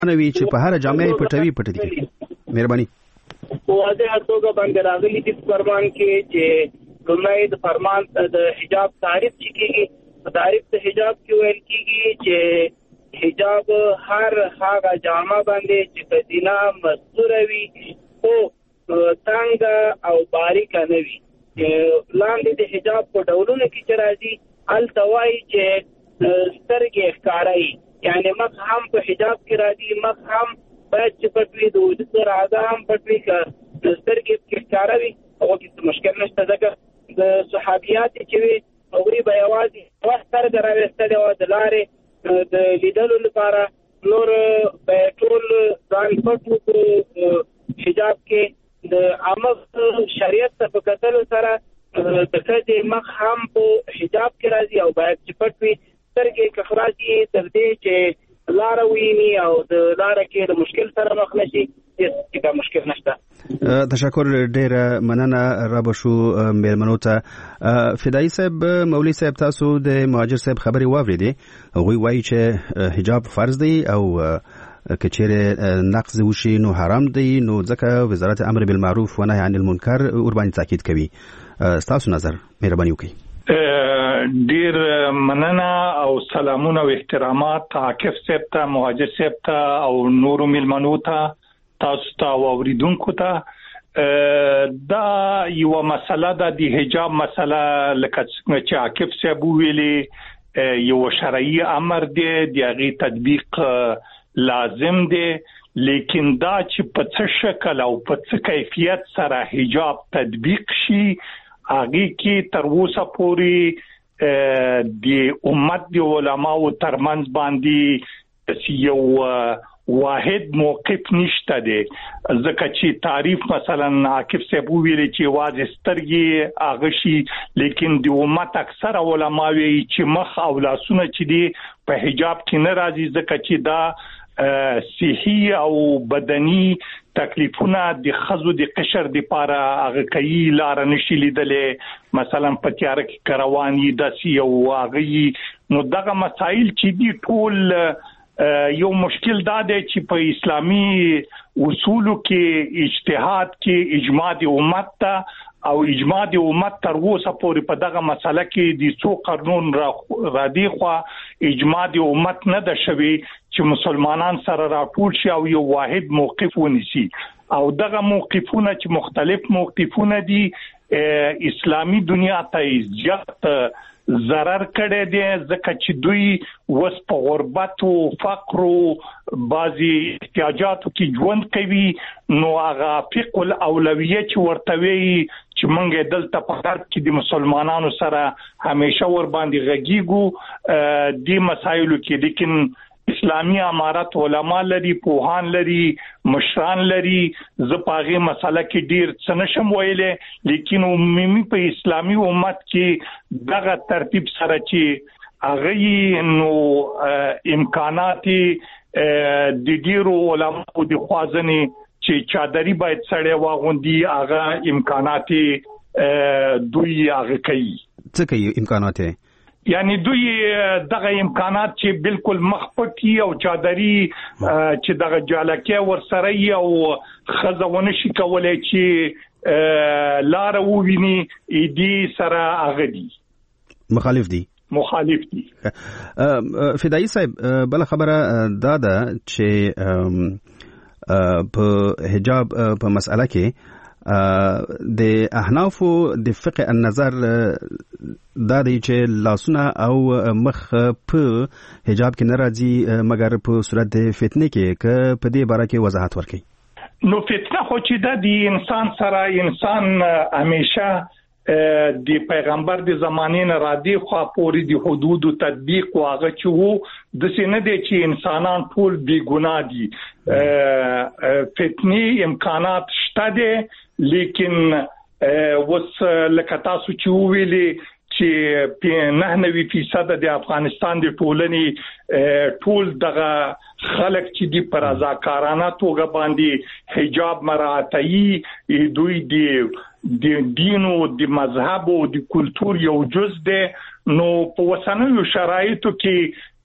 نوی چې په هر جامع پټ دي. مهرباني واضح توګه باندې راغلي د فرمان کې چې لومړی د فرمان د حجاب تعریف کیږي. تعریف د حجاب کې ویل کیږي چې حجاب هر هغه جامه باندې چې په دینا مستور وي او څنګه او باریک نه وي. لاندې د حجاب په ډولونو کې چې راځي التوای چې سترګې ښکارای، یعنی مخ هم په حجاب کې راځي، مخ هم باید چې پټوي، د وجود راځه هم پټوي، که سترګې کې ښکاروي هغه کې مشکل نشته. ځکه د صحابیات چې وي هغوی به یوازې سترګه راویستلې وه د لارې د لیدلو لپاره، نور به ټول ځان پټ وکړو حجاب کې. د عامه شریعت ته په کتلو سره د ښځې مخ هم په حجاب کې راځي او باید چې پټ وي، سترګې که خلاص وي تر دې چې لاره ویني او د لاره کې د مشکل سره مخ نه شي، هېڅ مشکل نشته. تشکر، ډېره مننه. رابه شو مېلمنو ته. فدایي صاحب، مولوي صاحب، تاسو د مهاجر صاحب خبرې واورېدې. هغوی وایي چې حجاب فرض دی او که چیرې نقض وشي نو حرام دی، نو ځکه وزارت امر بالمعروف و نهی عن المنکر ورباندې تاکید کوي. ستاسو نظر مهرباني وکړئ. ډیر مننه او سلامونه او احترامات عاکف صاحب ته، مهاجر صاحب ته او نورو مېلمنو ته، تاسو ته او اوریدونکو ته. دا یو مسله ده، د حجاب مسله، لکه څنګه چې عاکف صاحب ویلي یو شرعي امر دی، د هغې تطبیق لازم دی. لیکن دا چې په څه شکل او په څه کیفیت سره حجاب تطبیق شي، هغې کې تر اوسه پورې د امت د علماو ترمنځ باندې یو واحد موقف نشته دی. ځکه چې تعریف مثلا عاکف صاحب ویلي چې یوازې سترګې هغه شي، لیکن د امت اکثره علما وایي چې مخ او لاسونه چې دي په حجاب کې نه راځي، ځکه چې دا صحي او بدني تکلیفونه د ښځو د قشر دپاره هغه کوي، لاره نشي لیدلې، مثلا په تیاره کې روان وي داسې یو هغه. نو دغه مسایل چې دي ټول یو مشکل دا دی چې په اسلامي اصولو کې اجتهاد کې اجماع د امت ته او اجماع د امت تر اوسه پورې په دغه مسله کې د څو قرنون را دی خوا اجماع د امت نه ده شوی چې مسلمانان سره راټول شي او یو واحد موقف ونیسي. او دغه موقفونه چې مختلف موقفونه دي اسلامي دنیا ته زیات ضرر کړی دی، ځکه چې دوی وس په غربت او فقر او بعضي احتیاجاتو کې ژوند کوي. نو هغه فقه الاولویه چې ورته وی چې موږ دلته په غرب کې د مسلمانانو سره همیشه ور باندې غږیږو د مسایلو کې، لیکن اسلامی امارت علما لري، پوهان لري، مشران لري. زه په هغې مسله کې ډیر څه نشم ویلی، لیکن عمومي په اسلامي امت کې دغه ترتیب سره چې هغه نو امکانات د ډیرو علماو د خوازنې چې چادري باید سړی واغوندي، هغه امکانات دوی هغه کوي. څه کوي امکانات؟ یعنی دوی دغه امکانات چې بالکل مخپټي او چادري چې دغه جالکه ورسره او خزونه شي کولای چې لار وویني دي سره هغه دي مخالف دي. فدایي صاحب، بل خبره دا ده چې په حجاب په مسأله کې د احنافو د فقه النظر دا دی چې لاسونه او مخ په حجاب کې نه راځي مګر په صورت د فتنه کې، که په دې باره کې وضاحت ورکړي. نو فتنه خو چې د انسان سره انسان همیشه د پیغمبر د زمانې نه را دی خوا پورې د حدود او تطبیق او هغه چې وو د سینه دی چې انسانان ټول بی ګناه دي. فتنی امکانات شته دي، لیکن وس لکه تاسو چې ویلي چې 99% د افغانستان د ټولنې ټول دغه خلک چې دی پر رضاکارانه توګه باندې حجاب مراعاتي، دوی د دین او د مذهب او د کلچر یو جز دی. نو په وسنوي شرایطو کې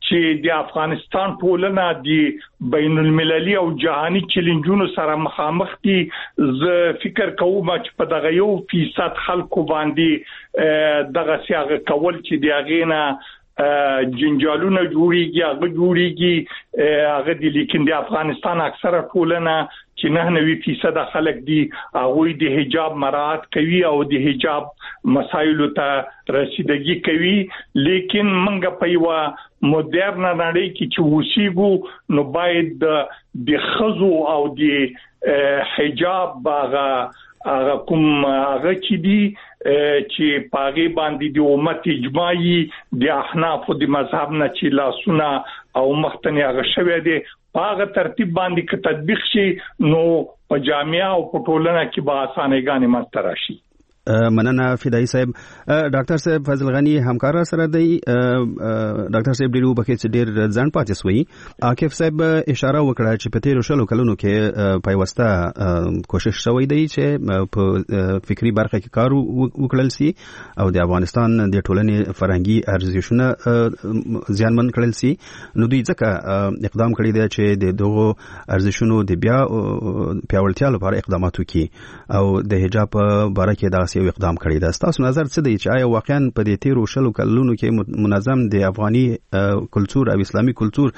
چې د افغانستان ټولنه د بین المللي او جهاني چیلنجونو سره مخامخ دي. زه فکر کوم چې په دغه 1% خلکو باندې دغه سیاغه کول چې دی غینه جنجالونه جوړیږي هغه دي، لیکن د افغانستان اکثره ټولنه چې 99% خلک دي هغه د حجاب مراعات کوي او د حجاب مسایلو ته رسیدګي کوي. لیکن منګه په یو مدرن نړۍ کې چې وسیګو نو باید د خزو او د حجاب هغه کوم هغه چې دي چې پاغي باندې د امت اجماعي د احناف او د مذهب نه چې لاسونه او مختنی هغه شوی دي هغه ترتیب باندې ک تطبیق شي نو په جامعه او په ټولنه کې به اسانه غانې مستر راشي. مننه فدایي صاحب. ډاکټر صاحب فضل غنی همکار سره دی. ډاکټر صاحب ډیرو بکې چې ډیر ځان پاتې سوی. عاکف صاحب اشاره وکړه چې په تیر شلو کلونو کې پیوسته کوشش شوی دی چې په فکری برخه کې کار وکړل سي او د افغانستان د ټولنې فرهنګي ارزښتونه زیانمن کړل سي. نو دوی ځکه اقدام کړی دی چې د دغو ارزښتونو د بیا پیاوړتیا لپاره اقدامات وکړي او د حجاب باره کې دا یو اقدام کړی دی. تاسو نظر څه دی چې آیا واقعا په دې تیرو شلو کلونو کې منظم د افغاني کلچر او اسلامي کلچر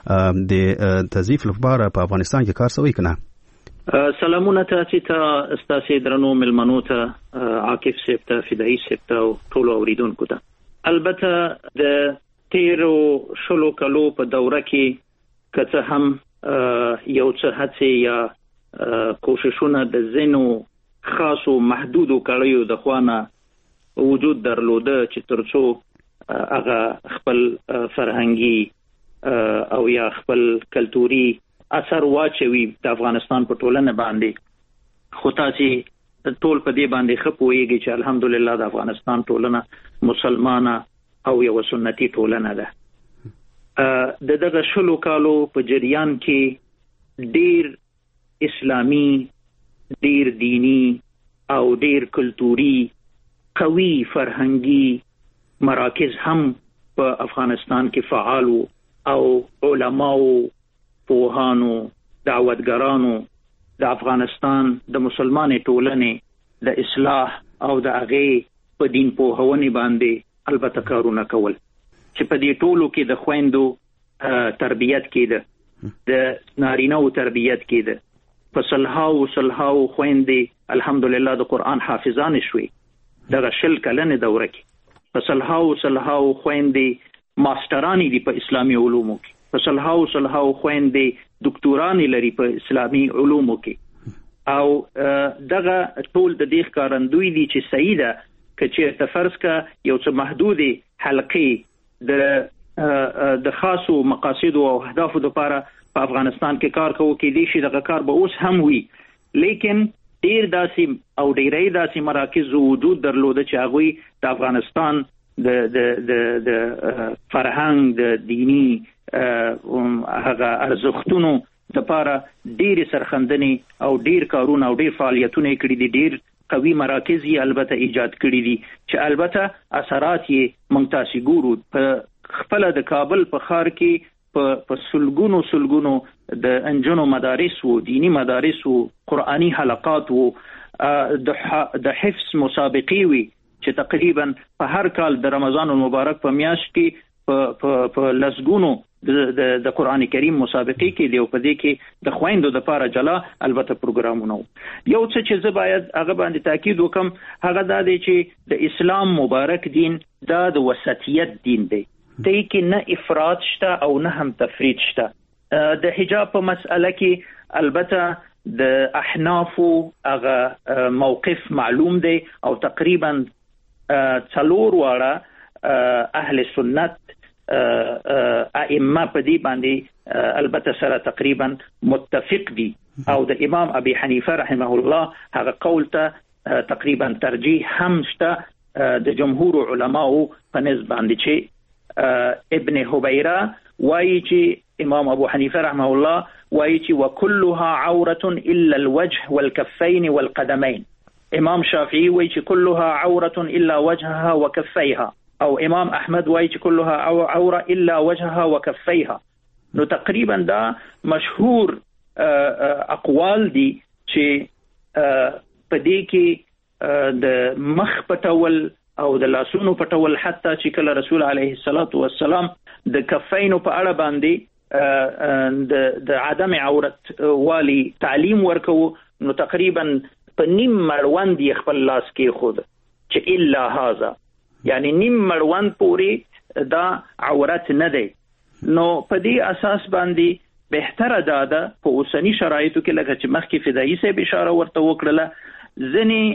د تضعیف لپاره په افغانستان کې کار شوی کنه؟ سلامونه تاسو ته استاسو درنو ملمنو ته عاکف صاحب ته فدایي صاحب ته ټول اوریدونکو ته. البته د تیرو شلو کلو په دوره کې کته هم یو څه هڅه یا کوششونه د زینو خاصو محدودو کړیو د خوانه وجود درلوده چې ترڅو هغه خپل فرهنګي او یا خپل کلتوري اثر واچوي د افغانستان په ټولنه باندې. خو تاسو ټول په دې باندې خپويږي چې الحمدلله د افغانستان ټولنه مسلمانه او یو سنتي ټولنه ده. دغه شلو کالو په جریان کې ډیر اسلامي، ډیر دینی او ډیر کلتوري قوي فرهنګي مراکز هم په افغانستان کې فعال او علماو، پوهانو، دعوتګرانو د افغانستان د مسلمانې ټولنې د اصلاح او د هغې په دین پوهونې باندې البته کارونه کول چې په دې ټولو کې د خويندو تربیت کېده، د نارینه‌و تربیت کېده. په صلحاو خويندې الحمدلله د قرآن حافظان شوي دغه شل کلنې دوره کې. په صلحاو خويندې ماسترانی دي په اسلامي علومو کې. په صلحاو خويندې دکتورانی لري په اسلامي علومو کې. او دغه ټول د دې ښکارندوی دي چې صحیح ده چې تفرض کا یو څه محدودي حلقې د خاصو مقاصد او اهداف لپاره په افغانستان کې کار کوي کې دي چې دغه کار به اوس هم وي. لیکن ډیر داسې او ډیرې داسې مراکز وجود درلوده چې هغه د افغانستان د فرهنګ، د دینی هغه ارزښتونو لپاره ډیر سرخندنې او ډیر کارونه او ډیر فعالیتونه کړي دي. ډیر قوي مراکز یې البته ایجاد کړي دي چې البته اثرات یې موږ تاسو ګورو. په خپل د کابل په ښار کې په سلګونو د انجنو مدارس و دینی مدارس و قرآنی حلقات و د حفظ مسابقې وي چې تقریبا په هر کال د رمضان المبارک په میاشت کې په لسګونو د قرآن کریم مسابقې کې دی او په دې کې د خويندو د لپاره جلا البته پروګرامونه. یو څه چې زه باید هغه باندې تاکید وکم هغه دا دی چې د اسلام مبارک دین دا د وسطیت دین دی. دې کې نه افراط شته او نه هم تفرید شته. د حجاب په مسأله کې البته د احنافو هغه موقف معلوم دی او تقریبا څلور واړه اهل سنت ائمه په دې باندې البته سره تقریبا متفق دي او د امام ابي حنیفه رحمه الله هغه قول ته تقریبا ترجیح هم شته د جمهور علماو په نسبت باندې چې ابن حبیره وایي چې امام ابو حنیفه رحمه الله وایي چې وكلها عوره الا الوجه والكفين والقدمين. امام شافعي وایي چې كلها عوره الا وجهها وكفيها. او امام احمد وایي چې كلها عوره الا وجهها وكفيها. نو تقریبا دا مشهور اقوال دي چې په دې کې د مخ پټول او د لاسونو پټول، حتی چې کله رسول علیه الصلاة والسلام د کفینو په اړه باندې د عدم عورت والی تعلیم ورکو، نو تقریبا په نیم مړوند یې خپل لاس کې خود چې الا هذا، یعنی نیم مړوند پورې دا عورت نه دی. نو په دې اساس باندې بهتره ده په اوسنی شرایطو کې لکه چې مخکې فدایي صاحب اشاره ورته وکړله، ځینې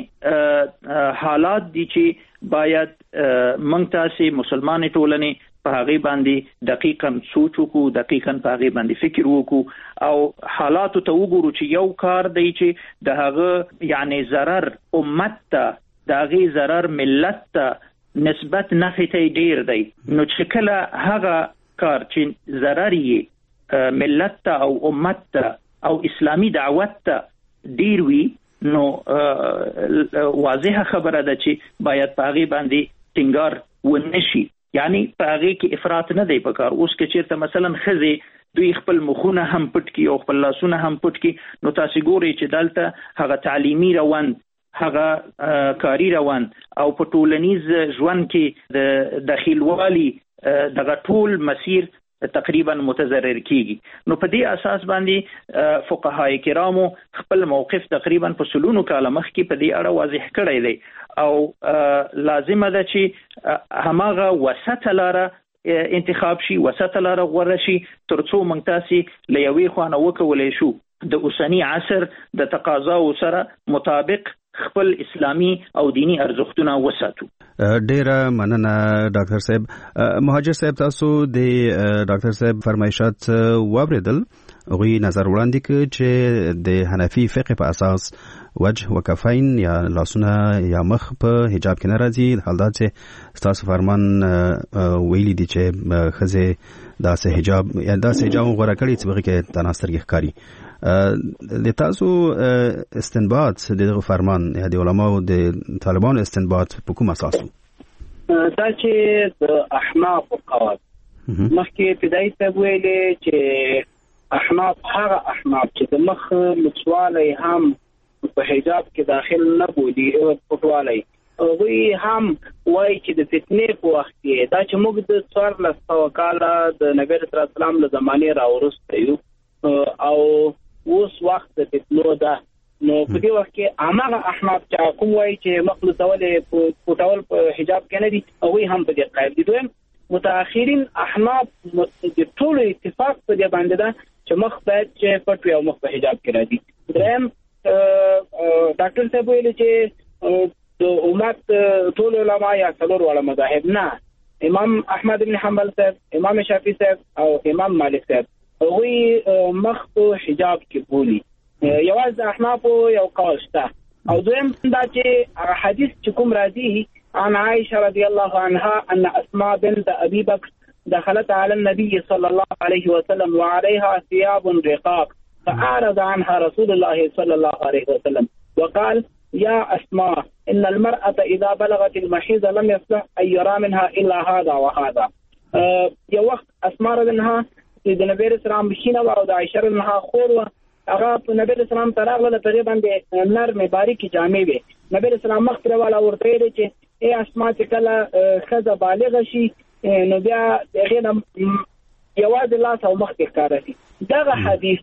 حالات دي چې باید موږ تاسې مسلمان ټولنې په هغې باندې دقیقاً سوچ وکړو، دقیقاً په هغې باندې فکر وکړو او حالاتو ته وګورو چې یو کار دی چې د هغه یعنی ضرر امت ته، د هغې ضرر ملت ته نسبت نفع ته ډیر دی. نو چې کله هغه کار چې ضرر یې ملت ته او امت ته او اسلامي دعوت ته ډیر وي، نو واضحه خبره ده چې باید په هغې باندې ټینګار ونشي، یعنی په هغې کې افراط نه دی پکار. اوس که چېرته مثلا ښځې دوی خپل مخونه هم پټ کړي او خپل لاسونه هم پټ کړي، نو تاسې ګورئ چې دلته هغه تعلیمي روند، هغه کاری روند او په ټولنیز ژوند کې د دخیلوالي دغه ټول مسیر تقریبا متضرر کیږي. نو په دې اساس باندې فقهای کرامو خپل موقف تقریبا په سلونو کاله مخکې په دې اړه واضح کړی دی او لازمه ده چې هماغه وسطه لاره انتخاب شي، وسطه لاره غوره شي، ترڅو موږ تاسې له یوې خوا نه وکولی شو د اوسني عصر د تقاضاو سره مطابق خپل اسلامي او دینی ارزښتونه وساتو. ډیره مننه ډاکټر صاحب. مهاجر صاحب، تاسو د ډاکټر صاحب فرمایشات واوریدل، غوی نظر وړاندې کړ چې د حنفي فقه په اساس وجه وکفین یا لاسونه یا مخ په حجاب کې نه راځي، حال دا چې تاسو فرمان ویلي دي چې ښځې داسې حجاب یا داسې حجاب غوره کړي چې بغې کې تناسترګې ښکاري. د تاسو استنباط د دغه فرمان یا د علماو د طالبانو استنباط په کوم اساس و؟ دا چې د احناف قواعد مخکې ابتدایي ته ویلې چې احناف هغه احناف چې د مخ لڅوالی هم په حجاب کې داخل نه بولي او پټوالی، وی هم وایي چې د فتنې په وخت کې دا چې موږ د 1400 کاله د نبی رسول الله سلام له زمانې راوروسته یو او اوس وخت د فتنو ده، نو په دې وخت کې هغه احناف چې کوم وایي چې مخ لڅولې پټول په حجاب کې نه دي، هغوی هم په دې قایل دي. دویم متأخرین احناف د ټول اتفاق په دې باندې ده چې مخ باید چې پټ وي او مخ په حجاب کې راځي. دریم ډاکټر صاحب ویلي چې د امت ټول علما یا څلور واړه مذاهب نه، امام احمد بن حنبل صاحب، امام شافعي صاحب او امام مالک صاحب هغوی مخ په حجاب کې بولي. یوازې احناف یو قول شته. او دویم دا چې حدیث چې کوم راځي عن عائشة رضي الله عنها أن أسماء بنت أبي بكر دخلت على النبي صلى الله عليه وسلم وعليها ثياب رقاق فأعرض عنها رسول الله صلى الله عليه وسلم وقال يا أسماء إن المرأة إذا بلغت المحيض لم يصلح أن يرى منها إلا هذا وهذا. يا وقت أسماء رضي الله د نبی رسول الله بشینه او د عائشة رضی الله خور هغه په نبی رسول الله تراغله تقریبا د نرمه باریکی جامې وي. نبی رسول الله مخ والا ورته ویل چې ای اسماء چې کله خزه بالغه شي نو بیا دغه یوازې لاس او مخ کې کار کوي. دغه حدیث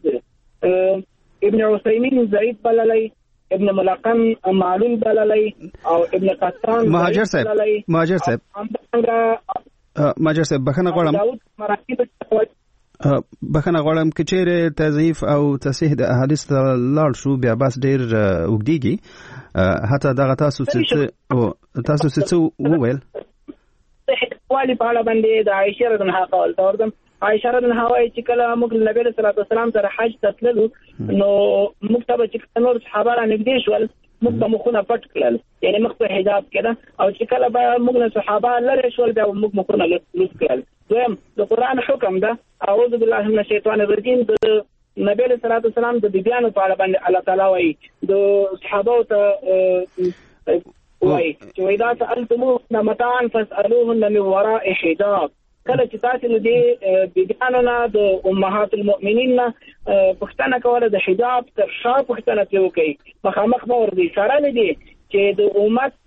ابن عثیمین ضعیف بللی، ابن ملقن معلول بللی او ابن قطان مهاجر صاحب بخنه غواړم که چیرې تضعیف او تصحیح د احادیث ته لاړ شو بیا بس ډیر اوږدیږي. حتی دغه تاسو څه وویل والی په اړه باندې د عائشة رضی الله عنها قول توردم. عائشة رضی الله عنها وايي چې کله موږ نبی صلی الله علیه وسلم سره حج ته تللو نو موږ ته چې نور صحابه را نږدې شول موږ ته مخونه پټ کړل، یعنی مخ په حجاب کړه، او چې کله به موږ له صحابه لرې شول بیا موږ مخونه لوس کړل. دویم د قرآن حکم ده اعوذ بالله من الشیطان الرجیم. د نبی صلی الله علیه وسلم د بیبیانو په اړه باندې الله تعالی وايي د صحابه ته وای چې وای دا سألتموهن متاعا فاسألوهن من وراء حجاب. کله چې تاسو نو دې بیبیانو نه د امهات المؤمنین نه پښتنه کوله د حجاب تر شا پښتنه کوي مخامخ به ورته اشاره نه دي چې د امت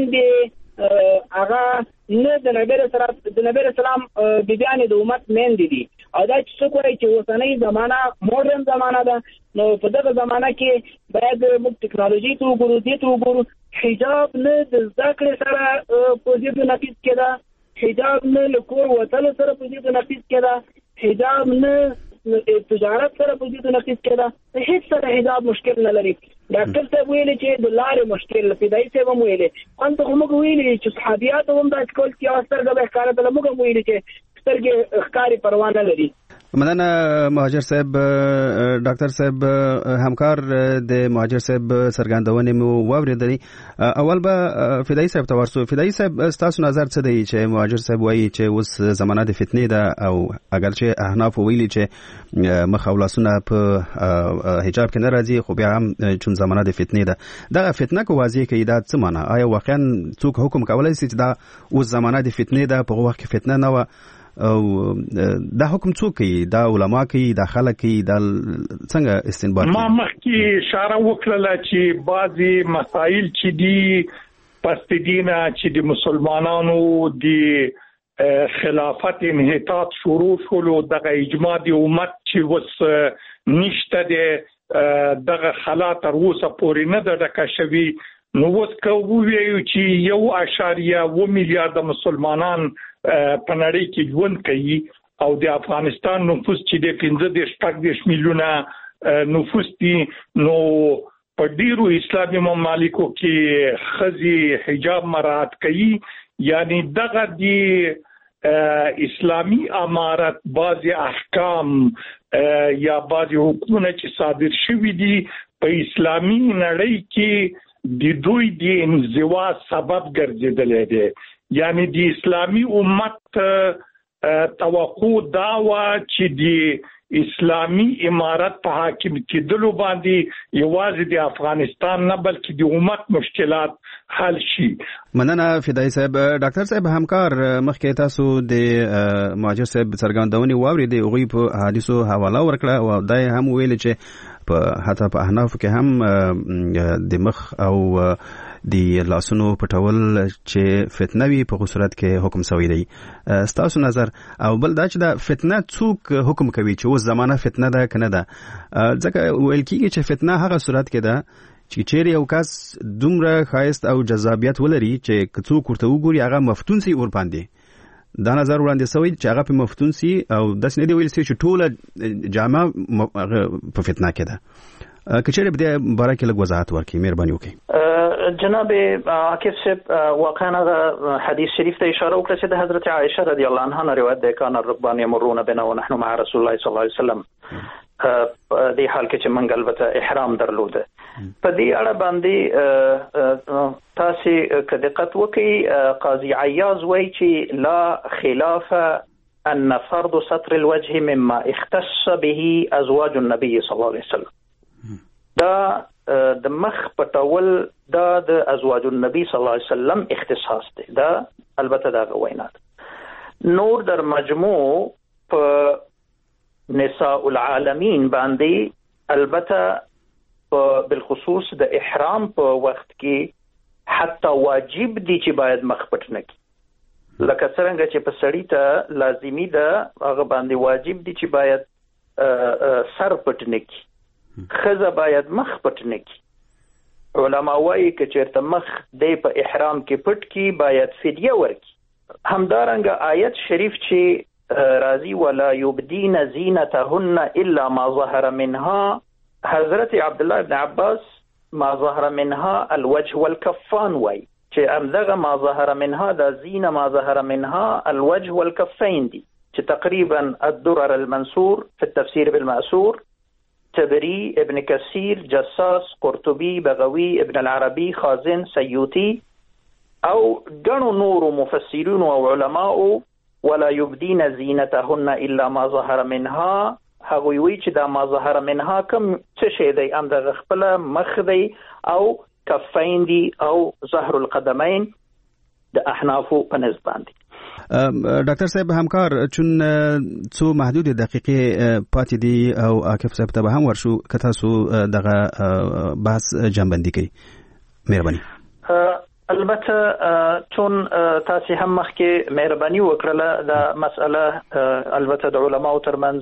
مېندې هغه نه د نبی رسول بیبیانې د امت مېندې دي او دا چې څوک وایي چې اوسنۍ زمانہ ماډرن زمانہ ده نو په دغه زمانہ کې باید موږ ټیکنالوژي ته وګورو دې ته وګورو. حجاب نه د زده کړې سره په دې نفیس کې ده، حجاب نه له کور وتلو سره په دې نفیس کې ده، حجاب نه تجارت سره په دې نفیس کې ده، هیڅ سره حجاب مشکل نه لري. ډاکټر صاحب ویلي چې د لارې مشکل، فدایي صاحب هم ویلي، انت هم ویلي چې صحابيات هم دا کول چې سترګه به ښکاره ده، موږ هم ویلي چې سترګې ښکاری پروا نه لري. مننه مهاجر صاحب. ډاکټر صاحب همکار د مهاجر صاحب سرګندونې مو واوریدلې. اول به فدایي صاحب ته ورسو. فدایي صاحب تاسو نظر څه دی چې مهاجر صاحب وایي چې اوس زمانہ د فتنې ده او اگر چې احناف ویلي چې مخ او لاسونه په حجاب کې نه راځي خو بیا هم چون زمانہ د فتنې ده، دغه فتنه کو واضح کوي دا څه معنی؟ آیا واقعا څوک حکم کولای شي چې دا اوس زمانہ د فتنې ده، په وخت کې فتنه نه و او دا حکم څوک کوي؟ دا علما کوي، دا خلک کوي، دا څنګه استنباط کوي؟ ما مخکې اشاره وکړه چې بعضی مسائل چې دي پس دینه چې د مسلمانانو د خلافت انحطاط شروع شولو، دغه اجماع د امت چې وس نشته د دغه حالات تر اوسه پورې نه ده ډکه شوي. نو اوس که ووایو چې 1.2 میلیارد مسلمانان په نړۍ کې ژوند کوي او د افغانستان نفوس چې د 15 میلیونه نفوس دي، نو په ډیرو اسلامي ممالکو کې ښځې حجاب مراعات کوي. یعنی دغه د اسلامي امارت بعض احکام یا بعض حکمونه چې صادر شوي دي په اسلامي نړۍ کې د دوی د انزوا سبب ګرځیدلې دي. یعنی د اسلامي امت توقع دا و چې د اسلامي امارت په حاکم کېدلو باندې یوازې د افغانستان نه بلکې د امت مشکلات حل شي. مننه فدایي صاحب. ډاکټر صاحب همکار مخکې تاسو د مهاجر صاحب څرګندونې واورېدې، هغوی په حدیثو حواله ورکړه او دا هم ویل چې حتی په احنافو کې هم د مخ او د لاسونو پټول چې فتنه وي په صورت کې حکم شوی دی. ستاسو نظر او بل دا چې دا فتنه څوک حکم کوي چې اوس زمانہ فتنه ده کنه ده؟ ځکه ویل کیږي چې فتنه هغه صورت کې ده چې چیرې یو کس دومره ښایست او جذابیت ولري چې څوک ورته وګوري هغه مفتون سي ور باندې. دا نظر وړاندې شوی چې هغه په مفتون سي او داس نه دی ویل چې ټوله جامه په فتنه کې ده. کچېره به د بارکه لږ وضاحت ورکړي، مهرباني وکړئ. جناب عاکف صاحب واقعا حدیث شریف ته اشاره وکړه چې د حضرت عائشه رضی الله عنها روایت ده، کان الركبان يمرون بنا ونحن مع رسول الله صلی الله علیه وسلم. د حال کې چې منګ البته احرام درلوده. په دې اړه باندې تاسو که دقت وکړئ قاضي عیاض وایي چې لا خلاف ان فرض ستر الوجه مما اختص به ازواج النبي صلی الله علیه وسلم. دا د مخ پټول دا د ازواج النبي صلی الله علیه وسلم اختصاص دی. دا البته دا غوینات نور در مجموع په نساء العالمین باندې البته بالخصوص د احرام په وخت کې حتی واجب دي چې باید مخ پټ نه کړي. لکه څنګه چې په سړی ته لازمی ده هغه باندې واجب دي چې باید سر پټ نه کړي، خزه باید مخ پټ نه کړي. علما وايي چې چیرته مخ دی په احرام کې پټ کړي باید فدیه ورکړي. همدارنګه آیت شریف چې راضی ولا یبدین زینتهن الا ما ظهر منها، حضرت عبد الله ابن عباس ما ظهر منها الوجه والكفان وای چې امزغه ما ظهر منها دا زینه ما ظهر منها الوجه والكفين دي، چې تقریبا الدرر المنصور في التفسير بالمأثور، تبری، ابن کثیر، جساس، قرطبی، بغوی، ابن العربی، خازن، سیوطی او غنو نور مفسرین او علماء ولا يبدين زينتهن الا ما ظهر منها. هغوی وی چې دا ما ظهر منها کوم څه شی دی؟ ام د خپل مخ دی او کفین دي او ظهر القدمین د احنافو په نسبت باندې. ډاکټر صاحب همکار چون څو محدود دقیقې پاتې دي او عاکف صاحب ته به هم ورشو که تاسو دغه بحث جنبندي کوي مهرباني. البته چون تاسو هم مخکې مهرباني وکړه دا مسأله البته د علماو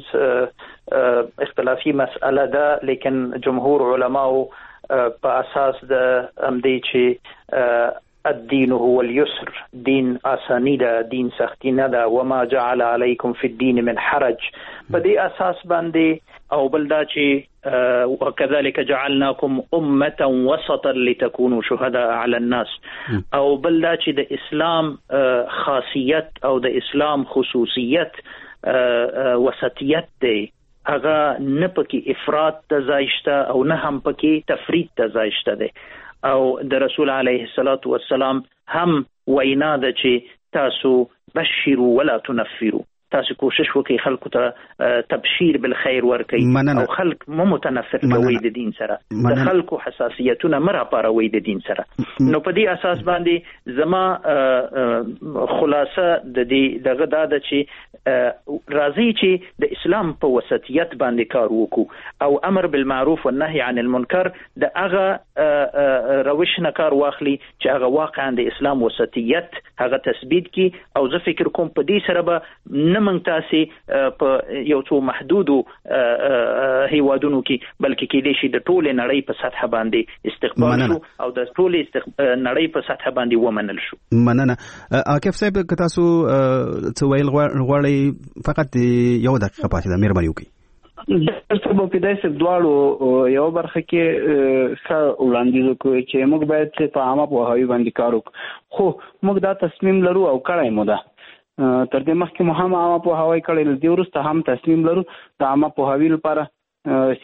ترمنځ اختلافي مسأله ده، لیکن جمهور علماو په اساس د امدې چې الدين هو اليسر، دين آسانی ده، دين سختی نه ده، وما جعل عليكم في الدين من حرج. په دې اساس باندې او بل دا چې وكذلك جعلناكم أمة وسطا لتكونوا شهداء على الناس، او بل دا چې د اسلام خاصیت او د اسلام خصوصیت وسطیت دی، هغه نه پکې افراط ته ځای شته او نه هم پکې تفرید ته ځای شته دی. او د رسول علیه الصلاة والسلام هم وینا ده چې تاسو بشروا ولا تنفروا، تاسو کوشش وکړئ خلکو ته تبشیر بالخیر ورکړئ او خلک مو متنفر کوي د دین سره، د خلکو حساسیتونه مره پاروي د دین سره. نو په دې اساس باندې زما خلاصه د دې دغه دا ده چې راځي چې د اسلام په وسطیت باندې کار وکړو او امر بالمعروف والنهي عن المنکر د هغه روش نه کار واخلي چې هغه واقعا د اسلام وسطیت هغه تثبیت کی. او زه فکر کوم په دې سره به نه موږ تاسې په یو څو محدودو هیوادونو کې بلکې کېدای شي د ټولې نړۍ په سطح باندې استقبال شو او د ټولې نړۍ په سطح باندې ومنل شو. مننه. عاکف صاحب که تاسو څه ویل غواړئ فقط یو دقیقه پاتې ده، مهرباني وکړئ. ډاکټر صاحب په دې سب دواړو یو برخه کې ښه وړاندیز وکړي چې موږ باید په عامه پوهاوي باندې کار وکړو، خو موږ دا تصمیم لرو او کړی مو ده. تر دې مخکې مو هم عامه پوهاوی کړی، د دې وروسته هم تصمیم لرو د عامه پوهاوي لپاره